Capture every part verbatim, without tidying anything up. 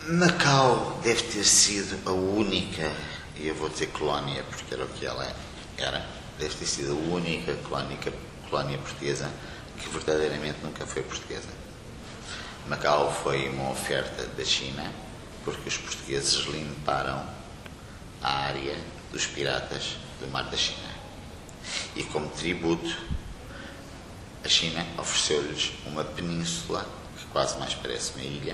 Macau deve ter sido a única, e eu vou dizer colónia porque era o que ela era, deve ter sido a única colónia, colónia portuguesa que verdadeiramente nunca foi portuguesa. Macau foi uma oferta da China porque os portugueses limparam a área dos piratas do Mar da China. E como tributo, a China ofereceu-lhes uma península que quase mais parece uma ilha,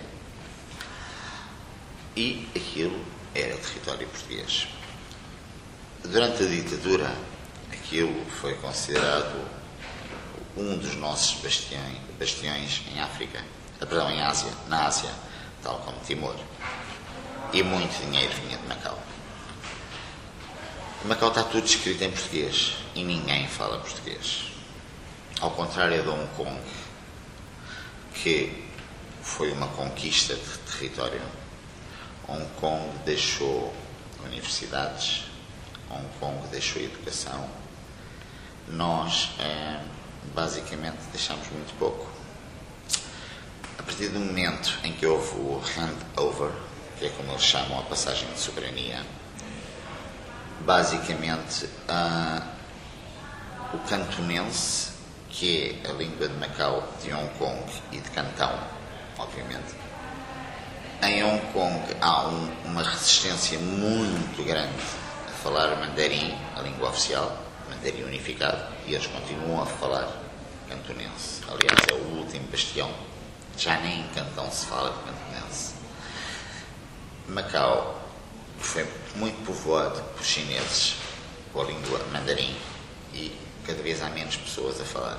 e aquilo era território português. Durante a ditadura, aquilo foi considerado um dos nossos bastiões, bastiões em África, perdão, em Ásia, na Ásia, tal como Timor. E muito dinheiro vinha de Macau. Macau está tudo escrito em português e ninguém fala português. Ao contrário de Hong Kong, que foi uma conquista de território. Hong Kong deixou universidades, Hong Kong deixou educação. Nós, eh, basicamente, deixamos muito pouco. A partir do momento em que houve o handover, que é como eles chamam a passagem de soberania, basicamente, ah, o cantonense, que é a língua de Macau, de Hong Kong e de Cantão, obviamente. Em Hong Kong há um, uma resistência muito grande a falar mandarim, a língua oficial, mandarim unificado, e eles continuam a falar cantonense. Aliás, é o último bastião. Já nem em Cantão se fala de cantonense. Macau foi muito povoado por chineses com a língua mandarim e cada vez há menos pessoas a falar.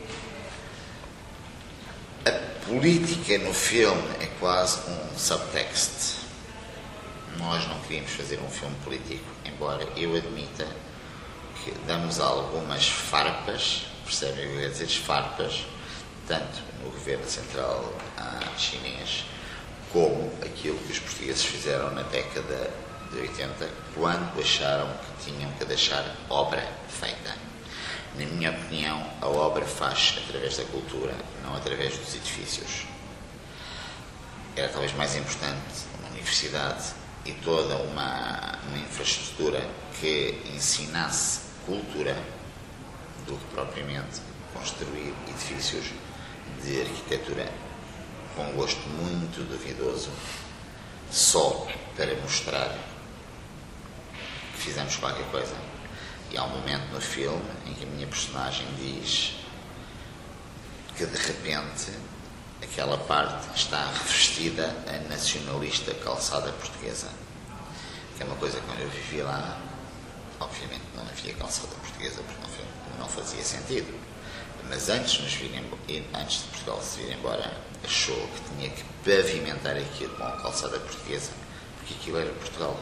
A política no filme é quase um subtext. Nós não queríamos fazer um filme político, embora eu admita que damos algumas farpas, percebem o que eu quero dizer, farpas, tanto no governo central ah, chinês, como aquilo que os portugueses fizeram na década de oitenta, quando acharam que tinham que deixar obra feita. Na minha opinião, a obra faz através da cultura, não através dos edifícios. Era talvez mais importante uma universidade e toda uma, uma infraestrutura que ensinasse cultura do que propriamente construir edifícios de arquitetura com gosto muito duvidoso, só para mostrar que fizemos qualquer coisa. E há um momento no filme em que a minha personagem diz que de repente aquela parte está revestida a nacionalista calçada portuguesa, que é uma coisa que quando eu vivi lá, obviamente não havia calçada portuguesa porque não, não fazia sentido, mas antes de nos virem, antes de Portugal se vir embora, achou que tinha que pavimentar aquilo com a calçada portuguesa, porque aquilo era Portugal.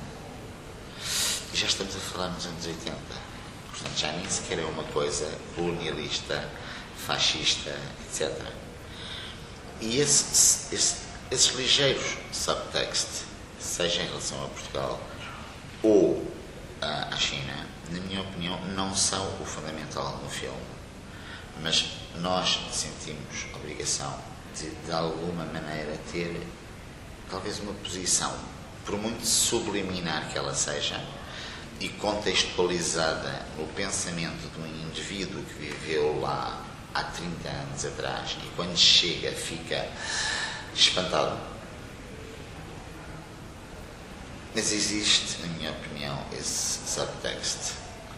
E já estamos a falar nos anos oitenta, portanto já nem sequer é uma coisa colonialista, fascista, etcétera. E esse, esse, esses ligeiros subtext, seja em relação a Portugal ou a, à China, na minha opinião, não são o fundamental no filme. Mas nós sentimos a obrigação de, de alguma maneira, ter talvez uma posição, por muito subliminar que ela seja, e contextualizada no pensamento de um indivíduo que viveu lá há trinta anos atrás e quando chega fica espantado. Mas existe, na minha opinião, esse subtext.